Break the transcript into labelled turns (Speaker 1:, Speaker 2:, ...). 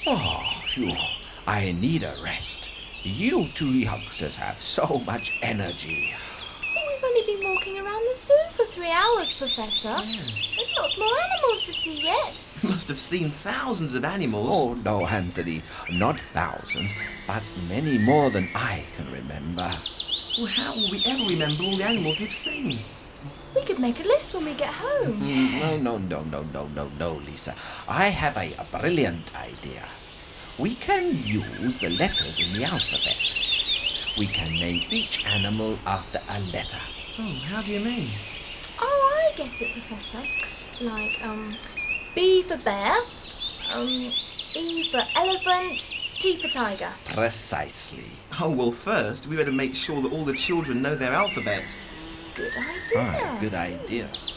Speaker 1: Oh, phew. I need a rest. You two youngsters have so much energy.
Speaker 2: We've only been walking around the zoo for 3 hours, Professor. There's lots more animals to see yet.
Speaker 3: You must have seen thousands of animals.
Speaker 1: Oh, no, Anthony. Not thousands, but many more than I can remember.
Speaker 3: Well, how will we ever remember all the animals we've seen?
Speaker 2: We could make a list when we get home.
Speaker 1: No, Lisa. I have a brilliant idea. We can use the letters in the alphabet. We can name each animal after a letter.
Speaker 3: Oh, how do you mean?
Speaker 2: Oh, I get it, Professor. Like, B for bear, E for elephant, T for tiger.
Speaker 1: Precisely.
Speaker 3: Oh, well, first, we better make sure that all the children know their alphabet.
Speaker 2: Good idea.
Speaker 1: Good idea.